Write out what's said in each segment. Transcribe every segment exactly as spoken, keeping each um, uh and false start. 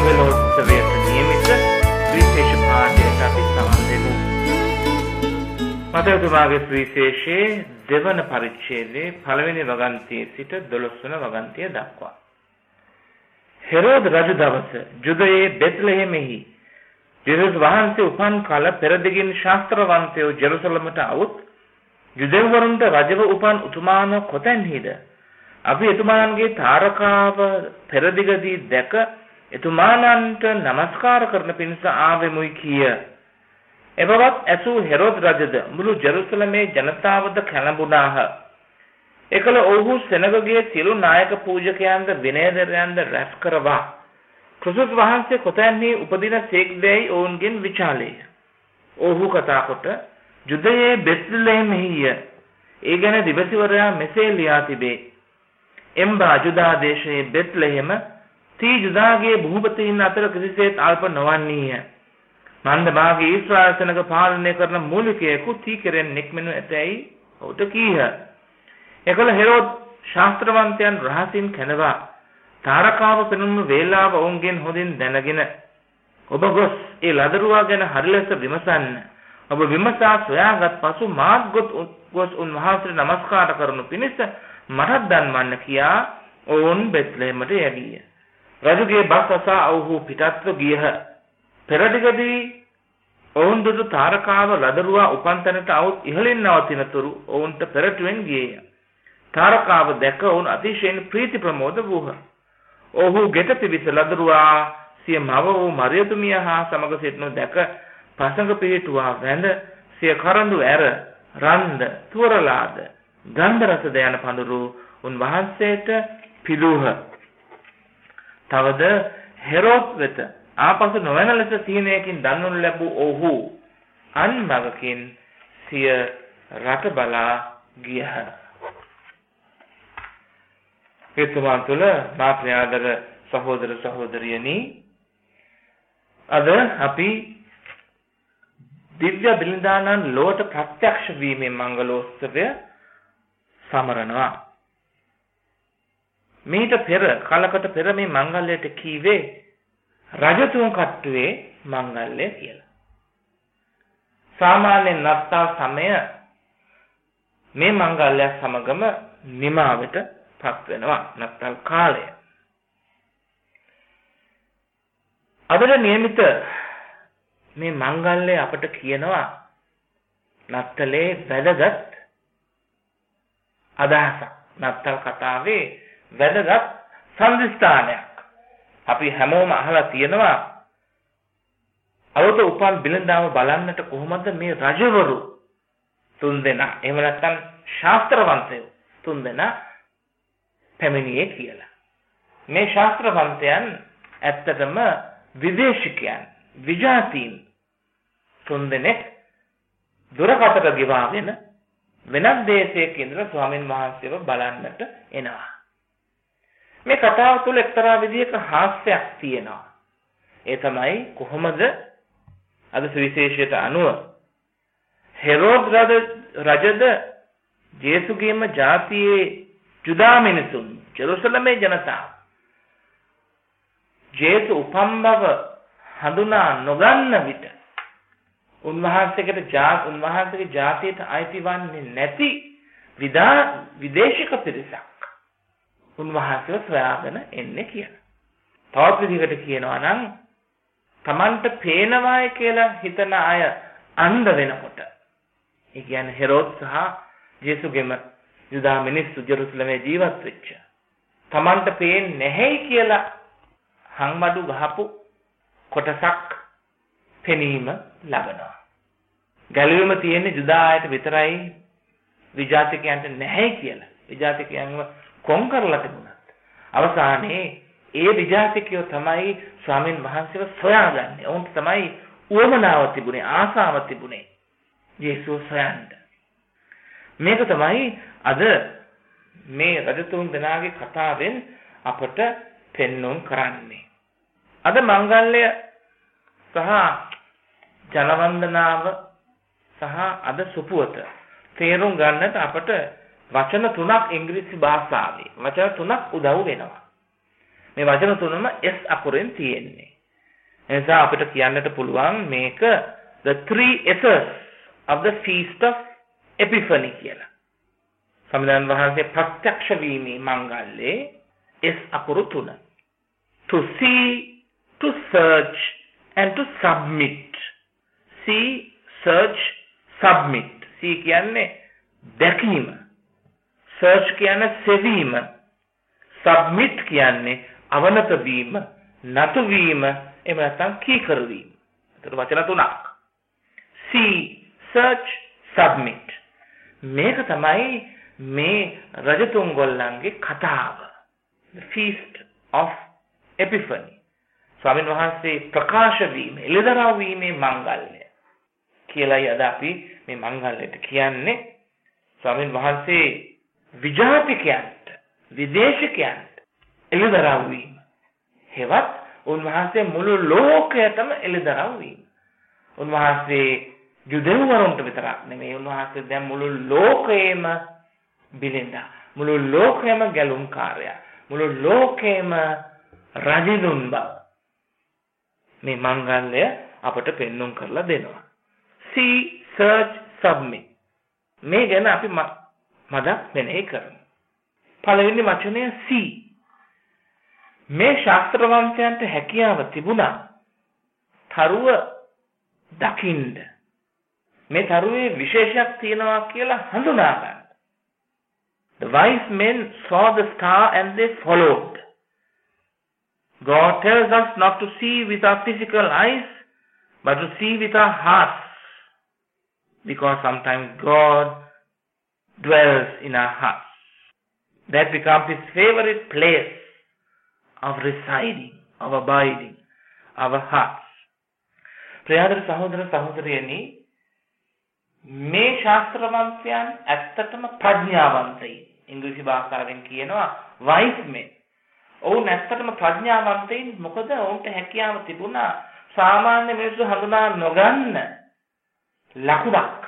රජවෙලෝත්සවයට නියමිත විශේෂ පාඨයකට අපි සමන් දෙමු. මතකතුමාගේ විශේෂයේ දෙවන පරිච්ඡේදයේ පළවෙනි වගන්තියේ සිට දොළොස් වන වගන්තිය දක්වා. හෙරෝද රජු දවස ජුදයේ බෙත්ලෙහෙමෙහි ජේසුස් වහන්සේ උපන් කල පෙරදිගින් ශාස්ත්‍රවන්තයෝ ජෙරුසලමට આવුත් යුදෙව්වරුන්ට රජව උපන් උතුමාන කොතැන්හිද? අපි එතුමාන්ගේ තාරකාව පෙරදිගදී දැක එතුමානන්ට නමස්කාර කරන පිණිස ආවෙමුයි කිය. එබවත් ඇසූ හෙරෝද් රජද මුළු ජෙරුසලමේ ජනතාවද කැළඹුණාහ. එකල ඔහු සෙනගගේ සියලු නායක පූජකයන්ද විනයදරයන්ද රැස් කරවා ක්‍රිස්තුස් වහන්සේ කොතැන්හි උපදින සේක්දැයි ඔවුන්ගෙන් විචාලේය. ඔහු කතා කොට ජුදයේ බෙත්ලෙහෙමෙහිය. ඒ ගැන දිවසිවරයා මෙසේ ලියා තිබේ. එම්බා ජුදා දේශයේ බෙත්ලෙහෙම තී ජුදාගේ භූපතීන් අතර කිසිසේත් අල්ප නොවන්නේය. මන්දභාගී ඊශ්‍රායල් සෙනග පාලනය කරන මූලිකයෙකු තී කෙරෙන් නික්මෙනු ඇතැයි ඔහුට කීහ. එකල හෙරෝද් ශාස්ත්‍රවන්තයන් රහසින් කැඳවා තාරකාව පෙනුණු වේලාව ඔවුන්ගෙන් හොඳින් දැනගෙන ඔබ ගොස් ඒ ලදරුවා ගැන හරි ලෙස විමසන්න. ඔබ විමසා සොයාගත් පසු මාත් ගොස් උන්වහන්සේට නමස්කාර කරනු පිණිස මටත් දන්වන්න කියා ඔවුන් බෙත්ලෙහෙමට යැගීය. රජුගේ බස් අසා ඔවුහු පිටත්ව ගියහ. පෙරදිගදී ඔවුන් දුටු තාරකාව ලදරුවා උපන් තැනට આવුත් ඉහළින් නවතින තුරු ඔවුන්ට පෙරටුවෙන් ගියේය. තාරකාව දැක ඔවුන් අතිශයින් ප්‍රීති ප්‍රමෝද වූහ. ඔහු ගෙට පිවිස ලදරුවා සිය මව වූ මරියතුමිය හා සමග සිටනු දැක පසඟ පිහිටුවා වැඳ සිය කරඬු ඇර රන්ද තුවරලාද ගන්ධ රසද යන පඳුරු උන්වහන්සේට පිළූහ. තවද හෙරෝද් වෙත ආපසු නොවන ලෙස සීනයකින් දන්වනු ලැබූ ඔහු අන්මගකින් සිය රට බලා ගියහ. එතුමන් තුළ මා ප්‍රියාදර සහෝදර සහෝදරියනි, අද අපි දිව්‍ය බිලිඳානන් ලෝට ප්‍රත්‍යක්ෂ වීමේ මංගලෝත්සවය සමරනවා. මීට පෙර කලකට පෙර මේ මංගල්‍යයට කීවේ රජතුන් කට්ටුවේ මංගල්‍ය කියලා. සාමාන්‍ය නත්තල් සමය මේ මංගල්‍ය සමගම නිමාවට පත් වෙනවා. නත්තල් කාලය. අදට නියමිත මේ මංගල්‍ය අපට කියනවා නත්තලේ වැදගත් අදහසක්. නත්තල් කතාවේ වැදගත් සංදිස්ථානයක්. අපි හැමෝම අහලා තියෙනවා අවුත උපන් බිලඳාම බලන්නට කොහොමද මේ රජවරු තුන්දෙනා එහෙම නැත්නම් ශාස්ත්‍රවන්තයෝ තුන්දෙනා පැමිණියේ කියලා. මේ ශාස්ත්‍රවන්තයන් ඇත්තටම විදේශිකයන් විජාතීන් තුන්දෙනෙක් දුරකටට ගෙවාගෙන වෙනත් දේශයක ඉඳලා ස්වාමීන් වහන්සේව බලන්නට එනවා. මේ කතාව තුළ එක්තරා විදිහක හාස්‍යයක් තියෙනවා. ඒ තමයි කොහොමද අද සුවිශේෂයට අනුව හෙරෝද් රජද ජේසුගේම ජාතියේ ජුදා මිනිසුන් ජෙරුසලමේ ජනතාව ජේසු උපන් බව හඳුනා නොගන්න විට උන්වහන්සේකට ජාත උන්වහන්සේගේ ජාතියට අයිති වන්නේ නැති විදා විදේශික පිරිසක් උන්වහන්සේව සොයාගෙන එන්නේ කියලා. තවත් විදිහකට කියනවා නම් Tamanට පේනවායි කියලා හිතන අය අන්ධ වෙනකොට, ඒ කියන්නේ හෙරෝද් සහ ජේසුගේම යුදා මිනිස්සු ජෙරුසලමේ ජීවත් වෙච්ච Tamanට පේන්නේ නැහැයි කියලා හංමඩු ගහපු කොටසක් පෙනීම ලබනවා. ගැලවීම තියෙන්නේ යුදා අයට විතරයි, විජාතිකයන්ට නැහැයි කියලා. විජාතිකයන්ව කොන් කරලා තිබුණත් අවසානයේ ඒ විජාතිකයෝ තමයි ස්වාමීන් වහන්සේව සොයාගන්නේ. ඔවුන්ට තමයි උවමනාව තිබුණේ, ආසාව තිබුණේ යේසුස් සොයන්න. මේක තමයි අද මේ රජතුන් දෙනාගේ කතාවෙන් අපට පෙන්වුම් කරන්නේ. අද මංගල්‍ය සහ ජනවන්දනාව සහ අද සුපුවත තේරුම් ගන්නට අපට වචන තුනක් ඉංග්‍රීසි භාෂාවේ වචන තුනක් උදව් වෙනවා. මේ වචන තුනම S අකුරෙන් තියෙන්නේ. එනිසා අපිට කියන්නට පුළුවන් මේක the three S's of the feast of Epiphany කියලා. සම්බුදුන් වහන්සේ ප්‍රත්‍යක්ෂ වීමේ මංගල්‍යයේ S අකුරු තුන. To see, to search and to submit. See, search, submit. See කියන්නේ දැකීම. Search කියන්නේ සෙවීම. Submit කියන්නේ අවනත වීම, නතු වීම, එහෙම නැත්නම් කීකරු වීම. ඒතර වචන තුනක්. See, search, submit. මේක තමයි මේ රජතුන් ගොල්ලන්ගේ කතාව. The feast of Epiphany. ස්වාමීන් වහන්සේ ප්‍රකාශ වීම, එළිදරව් වීමේ මංගල්‍ය කියලායි අද අපි මේ මංගල්‍යයට කියන්නේ. ස්වාමීන් වහන්සේ විජාතිකයන්ට, විදේශිකයන්ට එළිදරව් වීම. හෙවත් උන්වහන්සේ මුළු ලෝකයටම එළිදරව් වීම. උන්වහන්සේ යුදෙව්වරුන්ට විතරක් නෙමෙයි, උන්වහන්සේ දැන් මුළු ලෝකයේම බිලින්දා. මුළු ලෝකයේම ගැලුම් කාර්යය. මුළු ලෝකයේම රජිනුන් බව. මේ මංගල්‍ය අපට පෙන්වුම් කරලා දෙනවා. See, search, submit. මේ ගැන අපි මදක් මෙනෙහි කරමු. පළවෙනි වචනය see. මේ ශාස්ත්‍රවංශයන්ට හැකියාව තිබුණා තරුව දකින්න. මේ තරුවේ විශේෂයක් තියෙනවා කියලා හඳුනා ගන්න. The wise men saw the star and they followed. God tells us not to see with our physical eyes, but to see with our hearts. Because sometimes God dwells in our hearts. That becomes His favorite place of residing, of abiding, our hearts. ප්‍රියදර සහෝදර සහෝදරියනි, මේ ශාස්ත්‍රවංශයන් ඇත්තටම ප්‍රඥාවන්තයි. ඉංග්‍රීසි භාෂාවෙන් කියනවා wise men. ඔවුන් ඇත්තටම ප්‍රඥාවන්තයින්. මොකද ඔවුන්ට හැකියාව තිබුණා සාමාන්‍ය මිනිස්සු හඳුනා නොගන්න ලකුණක්,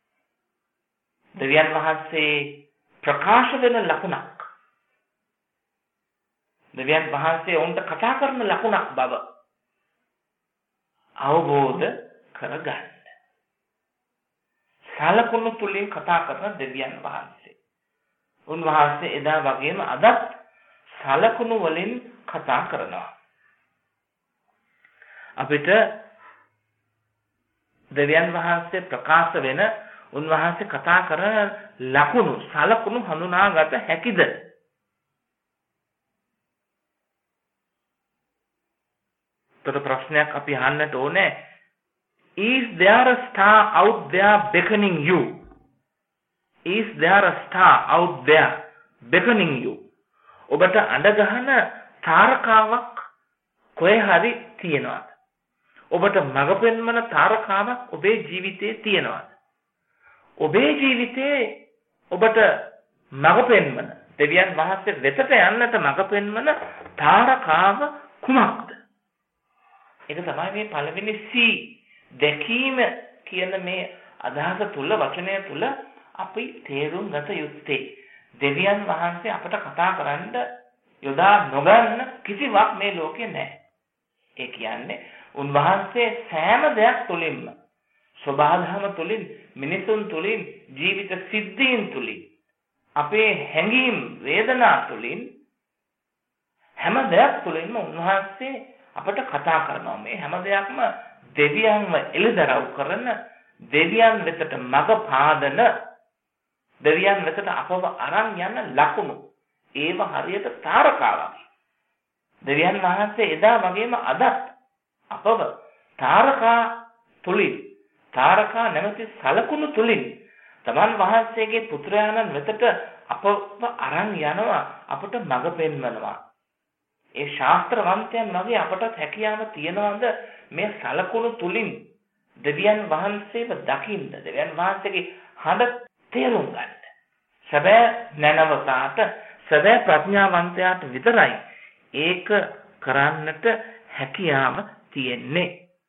දෙවියන් වහන්සේ ප්‍රකාශ වෙන ලකුණක්, දෙවියන් වහන්සේ ඔවුන්ට කතා කරන ලකුණක් බව අවබෝධ කරගන්න. සලකුණු තුලින් කතා කරන දෙවියන් වහන්සේ. උන්වහන්සේ එදා වගේම අදත් සලකුණු වලින් කතා කරනවා. අපිට දෙවියන් වහන්සේ ප්‍රකාශ වෙන, උන්වහන්සේ කතා කරන ලකුණු, සලකුණු හඳුනාගත හැකිද? තොර ප්‍රශ්නයක් අපි අහන්නට ඕනේ. Is there a star out there beckoning you? Is there a star out there beckoning you? ඔබට අඬ ගහන තාරකාවක් කොහේ හරි තියෙනවද? ඔබට මඟ පෙන්වන තාරකාවක් ඔබේ ජීවිතේ තියෙනවද? ඔබේ ජීවිතේ ඔබට මඟ පෙන්වන, දෙවියන් වහන්සේ වෙතට යන්නට මඟ පෙන්වන තාරකාව කුමක්ද? ඒක තමයි මේ පළවෙනි C, දැකීම කියන මේ අදහස තුල, වචනය තුල අපි තේරුම් ගත යුත්තේ. දෙවියන් වහන්සේ අපට කතා කරන්න යොදා නොගන්න කිසිවක් මේ ලෝකේ නැහැ. ඒ කියන්නේ උන්වහන්සේ සෑම දෙයක් තුළින්ම, ස්වභාවධර්ම තුළින්, මිනිසුන් තුළින්, ජීවිත සිද්ධීන් තුළින්, අපේ හැඟීම්, වේදනා තුළින්, හැම දෙයක් තුළින්ම උන්වහන්සේ අපට කතා කරනවා. මේ හැම දෙයක්ම දෙවියන්ව එළිදරව් කරන, දෙවියන් වෙතට මඟ පාදන, දෙවියන් වෙතට අපව අරන් යන ලකුණු. ඒව හරියට තාරකාවක්. දෙවියන් වහන්සේ එදා වගේම අදත් අපව තාරකා තුලින්, තාරකා නැමැති සලකුණු තුලින් තමන් වහන්සේගේ පුත්‍රයාණන් වෙතට අපව අරන් යනවා, අපට මඟ පෙන්වනවා. ඒ ශාස්ත්‍රවන්තයන් වගේ අපටත් හැකියාව තියනවාද මේ සලකුණු තුලින් දෙවියන් වහන්සේව දකින්න, දෙවියන් වහන්සේගේ හඬ තේරුම් ගන්න? සැබෑ නැනවතාට, සැබෑ ප්‍රඥාවන්තයාට විතරයි ඒක කරන්නට හැකියාව තියෙන්නේ.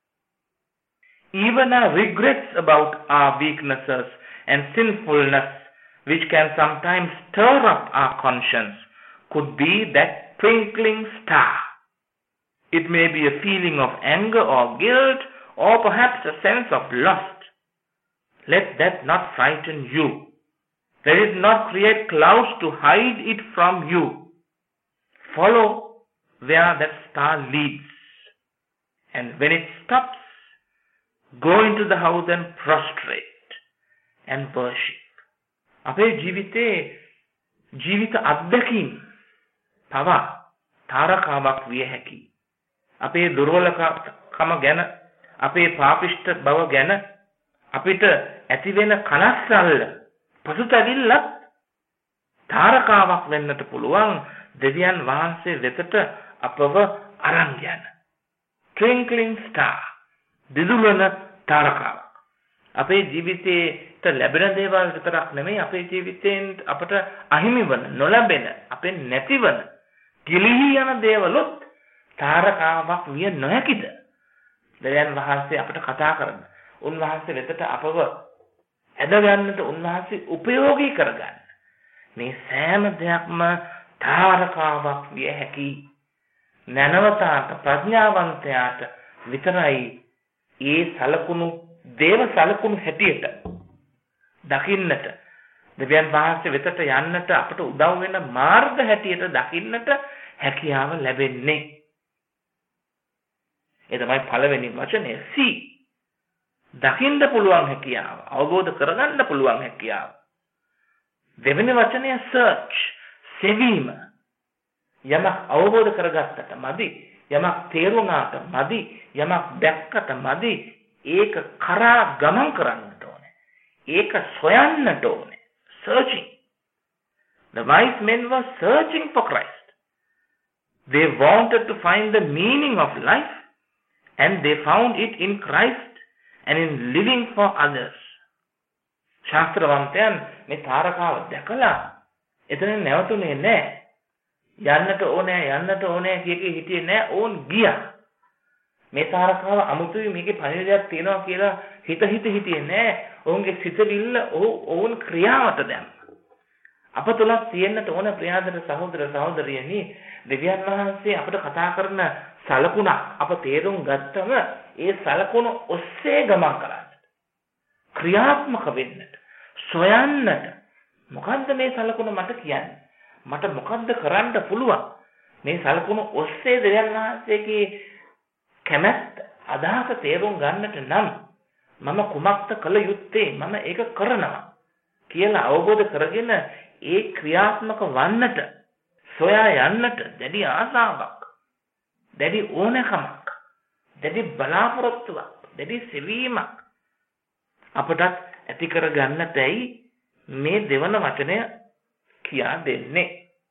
Even our regrets about our weaknesses and sinfulness, which can sometimes stir up our conscience, could be that twinkling star. It may be a feeling of anger or guilt, or perhaps a sense of lust. Let that not frighten you. Let it not create clouds to hide it from you. Follow where that star leads. And when it stops, go into the house and prostrate and worship. අපේ ජීවිතේ ජීවිත අත්දැකීම් පවා තාරකාවක් විය හැකි. අපේ දුර්වලකම ගැන, අපේ පාපිෂ්ඨ බව ගැන අපිට ඇති වෙන කනස්සල්ල පසුතැවිල්ලත් තාරකාවක් වෙන්නට පුළුවන් දෙවියන් වහන්සේ වෙතට අපව අරන් යන. Twinkling star, දිදුලන තාරකාවක්. අපේ ජීවිතේට ලැබෙන දේවල් විතරක් නෙමෙයි, අපේ ජීවිතෙන් අපට අහිමි වන, නොලැබෙන, අපෙන් නැතිවන, කිලිහි යන දේවලුත් තාරකාවක් විය නොහැකිද? දෙවියන් වහන්සේ අපට කතා කරන, උන්වහන්සේ වෙතට අපව ඇද ගන්නට, උන්වහන්සේ උපයෝගී කරගන්න. මේ සෑම දෙයක්ම තාරකාවක් විය හැකි. නැනවතාට, ප්‍රඥාවන්තයාට විතරයි ඒ සලකුණු, දේව සලකුණු හැටියට දකින්නට, දෙවියන් වහන්සේ වෙතට යන්නට අපට උදව් වෙන මාර්ග හැටියට දකින්නට හැකියාව ලැබෙන්නේ. ඒ තමයි පළවෙනි වචනේ see. දකින්න පුළුවන් හැකියාව, අවබෝධ කරගන්න පුළුවන් හැකියාව. දෙවෙනි වචනය search, සෙවීම. යමක් අවබෝධ කරගත්තට මදි, යමක් තේරුණාට මදි, යමක් දැක්කට මදි, ඒක කරා ගමන් කරන්නට ඕනේ. ඒක සොයන්නට ඕනේ. Searching. The wise men were searching for Christ. They wanted to find the meaning of life, and they found it in Christ and in living for others. ශාස්ත්‍රවන්තයන් මේ තාරකාව දැකලා එතන නැවතුනේ නැහැ. යන්නට ඕනේ යන්නට ඕනේ කියකේ හිටියේ නැහැ. ඕන් ගියා. මේ තාරකාව අමුතුයි, මේකේ පණිවිඩයක් තියෙනවා කියලා හිත හිත හිටියේ නැහැ. ඔවුන්ගේ සිතවිල්ල ඔවුන් ක්‍රියාවට දැම්මා. අප තුල තියෙන්නට ඕන ප්‍රියාදර සහෝදර සහෝදරියනි, දෙවියන් වහන්සේ අපට කතා කරන සලකුණක් අප තේරුම් ගත්තම ඒ සලකුණ ඔස්සේ ගමන් කරන්නට, ක්‍රියාත්මක වෙන්නට, සොයන්නට. මොකද්ද මේ සලකුණ මට කියන්නේ? මට මොකද්ද කරන්න පුළුවන්? මේ සලකුණ ඔස්සේ දෙවියන් වහන්සේගේ කැමැත්ත, අදහස තේරුම් ගන්නට නම් මම කුමක්ද කළ යුත්තේ? මම ඒක කරනවා කියලා අවබෝධ කරගෙන ඒ ක්‍රියාත්මක වන්නට, සොයා යන්නට දැඩි ආසාවක්, දැඩි ඕනකමක්, දැඩි බලාපොරොත්තුවක්, දැඩි සෙවීමක් අපටත් ඇති කර ගන්නටයි මේ දෙවන වචනය කියා දෙන්නේ.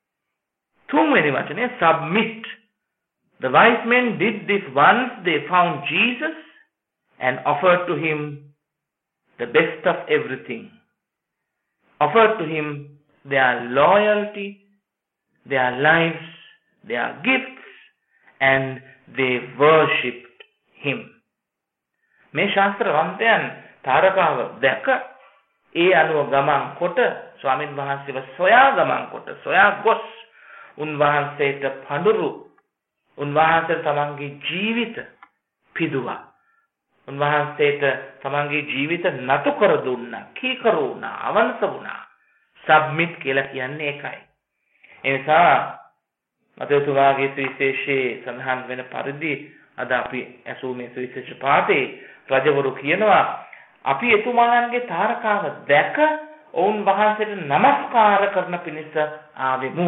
තුන්වෙනි වචනය submit. The wise men did this once they found Jesus and offered to him the best of everything. Offered to him their loyalty, their lives, their gifts, and they worshipped him. මේ ශාස්ත්‍රවන්තයන් තාරකාව දැක ඒ අනුව ගමන් කොට, ස්වාමින් වහන්සේව සොයා ගමන් කොට, සොයා ගොස් උන්වහන්සේට පඳුරු, උන්වහන්සේ තමන්ගේ ජීවිත පිදුවා, උන්වහන්සේට තමන්ගේ ජීවිත නතු කර දුන්නා, කීකරු වුණා, අවංස වුණා. සබ්මිට් කියලා කියන්නේ ඒකයි. ඒ නිසා මතේතුමාගේ සුවිශේෂයේ සඳහන් වෙන පරිදි අද අපි ඇසූ මේ සුවිශේෂ පාඨේ රජවරු කියනවා අපි එතුමාන්ගේ තාරකාව දැක ඔවුන් වහන්සේට নমස්කාර කරන පිණිස ආවෙමු.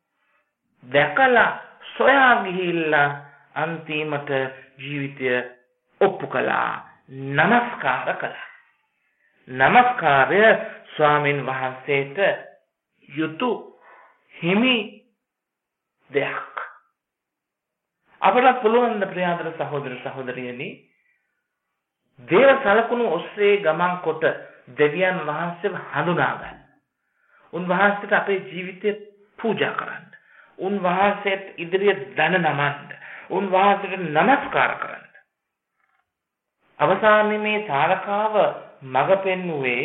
දැකලා සොයා ගිහිල්ලා අන්තිමට ජීවිතය ඔප්පු කළා, নমස්කාර කළා. নমස්කාරය ස්වාමින් වහන්සේට යුතු හිමි දෙයක්. අපට පුළුවන් ද ප්‍රියාදර සහෝදර සහෝදරියනි, දේව සලකුණු ඔස්සේ ගමන් කොට දෙවියන් වහන්සේව හඳුනා ගන්න. උන්වහන්සේට අපේ ජීවිතය පූජා කරන්න. උන්වහන්සේට ඉදිරියේ දන නමන්න. උන්වහන්සේට নমස්කාර කරන්න. අවසානයේ මේ තාරකාව මඟ පෙන්වුවේ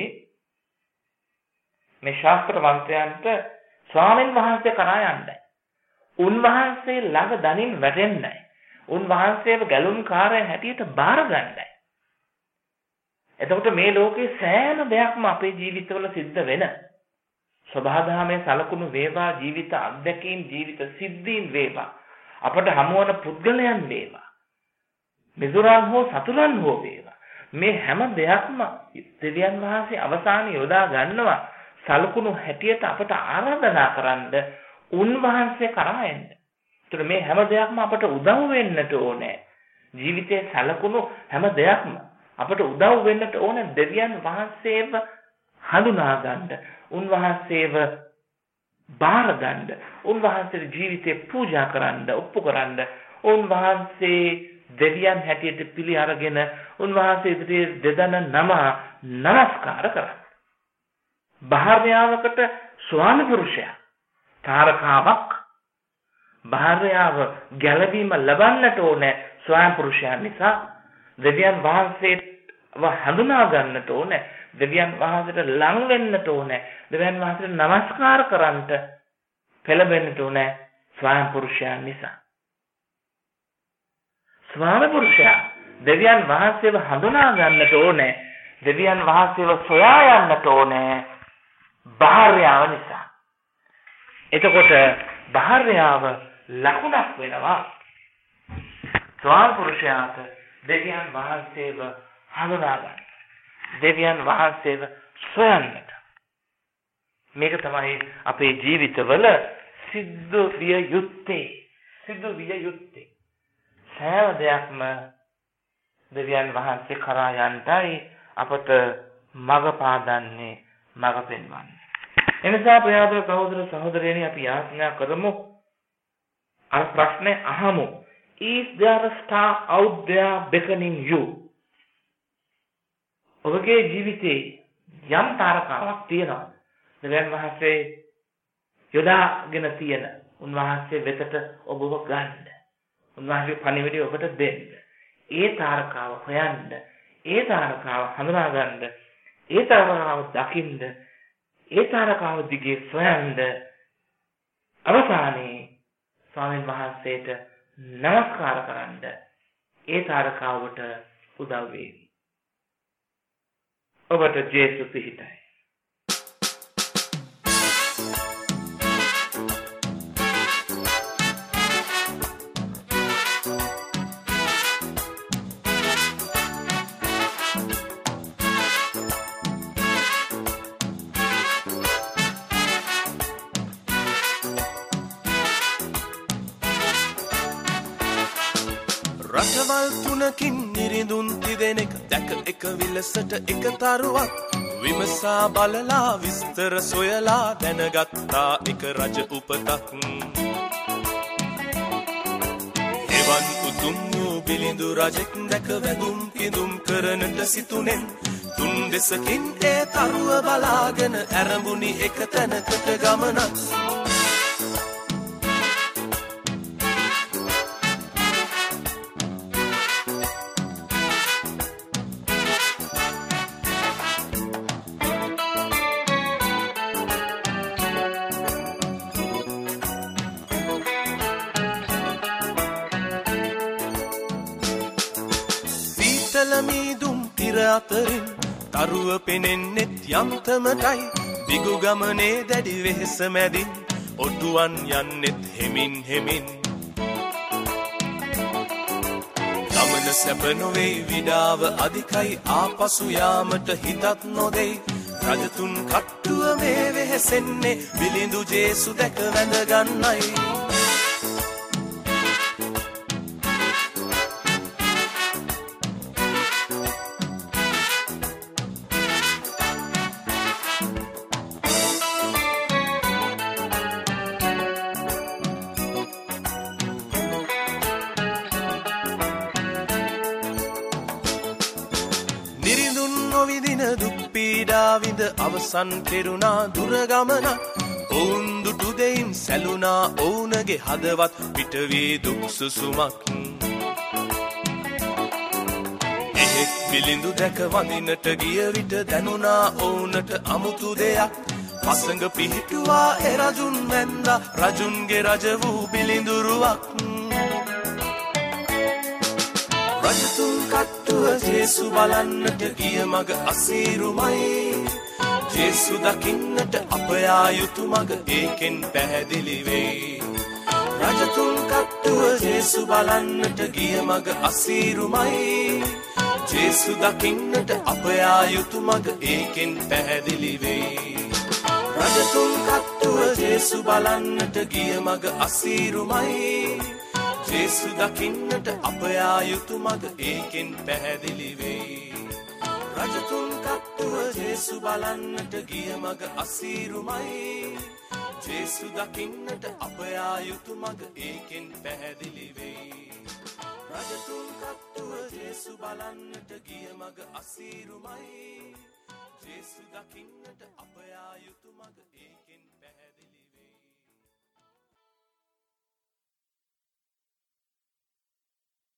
මේ ශාස්ත්‍රවන්තයන්ට ස්වාමීන් වහන්සේ කරා යන්නයි. උන්වහන්සේ ළඟ දනින් වැටෙන්නයි. උන්වහන්සේව ගැලුම්කාරය හැටියට බාර ගන්නයි. එතකොට මේ ලෝකේ සෑම දෙයක්ම අපේ ජීවිතවල සිද්ධ වෙන සබහාදහමේ සලකුණු වේවා, ජීවිත අත්දැකීම්, ජීවිත සිද්ධීන් වේවා, අපට හමුවන පුද්ගලයන් වේවා, මිතුරන් හෝ සතුරන් හෝ වේවා, මේ හැම දෙයක්ම දෙවියන් වහන්සේ අවසානයේ යොදා ගන්නවා සලකුණු හැටියට අපට ආරාධනා කරන්න උන්වහන්සේ කරා එන්න. ඒතර මේ හැම දෙයක්ම අපට උදව් වෙන්නට ඕනේ. ජීවිතයේ සලකුණු හැම දෙයක්ම අපට උදව් වෙන්නට ඕනේ දෙවියන් වහන්සේව හඳුනා ගන්න, උන්වහන්සේව බාර ගන්න, උන්වහන්සේගේ ජීවිතේ පූජා කරන්න, ඔප්පු කරන්න, උන්වහන්සේ දෙවියන් හැටියට පිළි අරගෙන උන්වහන්සේ ඉදිරියේ දෙදන නම නමස්කාර කරන්න. භාර්යාවකට ස්වාමි පුරුෂයා තාරකාවක්, භාර්යාව ගැලවීම ලබන්නට ඕනේ ස්වාමි පුරුෂයා නිසා. දෙවියන් වහන්සේව හඳුනා ගන්නට ඕනේ, දෙවියන් වහන්සේට ලං වෙන්නට ඕනේ, දෙවියන් වහන්සේට নমස්කාර කරන්නට පෙළඹෙන්නට ඕනේ ස්වාමි පුරුෂයා නිසා. ස්වාමි පුරුෂයා දෙවියන් වහන්සේව හඳුනා ගන්නට ඕනේ, දෙවියන් වහන්සේව සොයා යන්නට ඕනේ භාර්යාව නිසා. එතකොට භාර්යාව ලකුණක් වෙනවා ස්වාමි පුරුෂයාට දෙවියන් වහන්සේව හඳුනා ගන්න, දෙවියන් වහන්සේව සොයන්නට. මේක තමයි අපේ ජීවිතවල සිද්ධ විය යුත්තේ. සිද්ධ විය යුත්තේ සෑම දෙයක්ම දෙවියන් වහන්සේ කරා යන්නයි අපට මඟ පාදන්නේ, මඟ පෙන්වන්නේ. එනිසා ප්‍රියතර සහෝදර සහෝදරියනි, අපි යාඥා කරමු, අර ප්‍රශ්නේ අහමු. Is there a star out there beckoning you? ඔබගේ ජීවිතේ යම් තාරකාවක් තියෙනවා දෙවියන් වහන්සේ යොදාගෙන තියෙන, උන්වහන්සේ වෙතට ඔබව ගන්න, උන්වහන්සේ පණිවිඩය ඔබට දෙන්න. ඒ තාරකාව හොයන්න, ඒ තාරකාව හඳුනා ගන්න, ඒ තාරකාව දකින්න, ඒ තාරකාව දිගේ සොයන්න. අවසානයේ ස්වාමීන් වහන්සේට නමස්කාර කරන්න ඒ තාරකාවට උදව් වේවි. ඔබට ජේසු පිහිටයි. රටවල් තුනකින් නිරිඳුන් තිදෙනෙක් දැක එක විලසට එක තරුවක් විමසා බලලා විස්තර සොයලා දැනගත්තා එක රජ උපතක්. එවන් උතුම් වූ බිලිඳු රජෙක් දැක වැඳුම් පිදුම් කරනට සිතුනෙන් තුන් දෙසකින් ඒ තරුව බලාගෙන ඇරඹුණි එක තැනකට ගමනක්. මීදුම් තිර අතරින් තරුව පෙනෙන්නෙත් යන්තමටයි, දිගු ගමනේ දැඩි වෙහෙස මැදින් ඔටුවන් යන්නෙත් හෙමින් හෙමින්. ගමන සැප නොවේ විඩාව අධිකයි, ආපසු යාමට හිතත් නොදෙයි. රජතුන් කට්ටුව මේ වෙහෙසෙන්නේ බිලිඳු ජේසු දැක වැඳ ගන්නයි. විඳ අවසන් කෙරුණා දුර ගමන, ඔවුන් දුටු දෙයින් සැලුනා ඔවුනගේ හදවත් පිටවී දුක් සුසුමක්. එහෙක් බිලිඳු දැක වඳිනට ගිය විට දැනුණා ඔවුනට අමුතු දෙයක්. පසඟ පිහිටුවා එ රජුන් වැන්දා, රජුන්ගේ රජ වූ බිලිඳුරුවක්. රජතුන් කට්ටුව ජේසු බලන්නට ගිය මග අසීරුමයි ජේසු දකින්නට අප යා යුතු මග ඒකෙන් පැහැදිලි වෙයි රජතුන් කට්ටුව ජේසු බලන්නට ගිය මග අසීරුමයි ජේසු දකින්නට අප යා යුතු මග ඒකෙන් පැහැදිලි වෙයි රජතුන් කට්ටුව ජේසු බලන්නට ගිය මග අසීරුමයි ජේසු දකින්නට අප යා යුතු මග ඒකෙන් පැහැදිලි වෙයි රජතුන් කට්ටුව ජේසු බලන්නට ගිය මග අසීරුමයි ජේසු දකින්නට අප යා යුතු මග ඒකෙන් පැහැදිලි වෙයි රජතුන් කට්ටුව ජේසු බලන්නට ගිය මග අසීරුමයි ජේසු දකින්නට අප යා යුතු